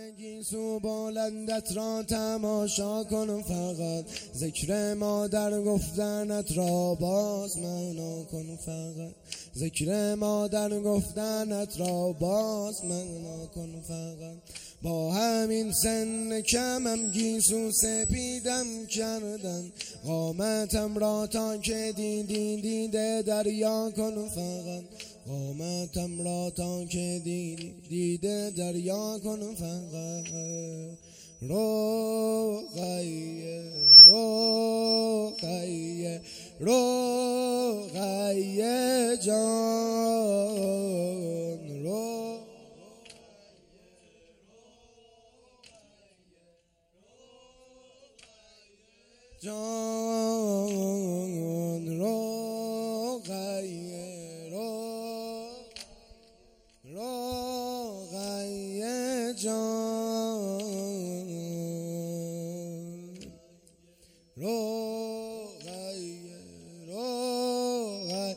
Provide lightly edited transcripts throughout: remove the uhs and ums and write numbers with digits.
گیسو بلندت را تماشا کن، فقط ذکر مادر گفتنت را باز معنا کن، فقط ذکر مادر گفتنت را باز معنا کن. فقط با همین سن کمم گیسو سپیدم کردن، قامتم را تا که دیده دریا کن، فقط قامتم را تا که دیده دریا کن. فقط رقیه رقیه رقیه جان، جان رقیه رقیه جان، رقیه رقیه.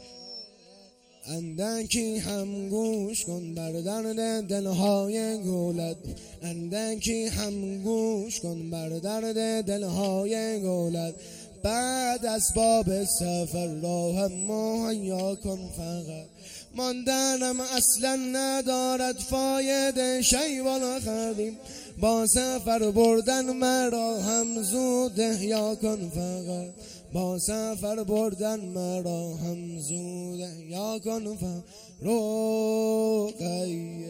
اندکی هم گوش کن بر درد دلهای گولت، اندکی هم گوش کن بر درد دلهای گولت. بعد اسباب سفر را هم مهیا کن، فقط ماندنم اصلا ندارد فایده شی والخدیم، با سفر بردن مرا هم زود احیا کن، فقط با سفر بردن مرا هم زود احیا کن. رقیه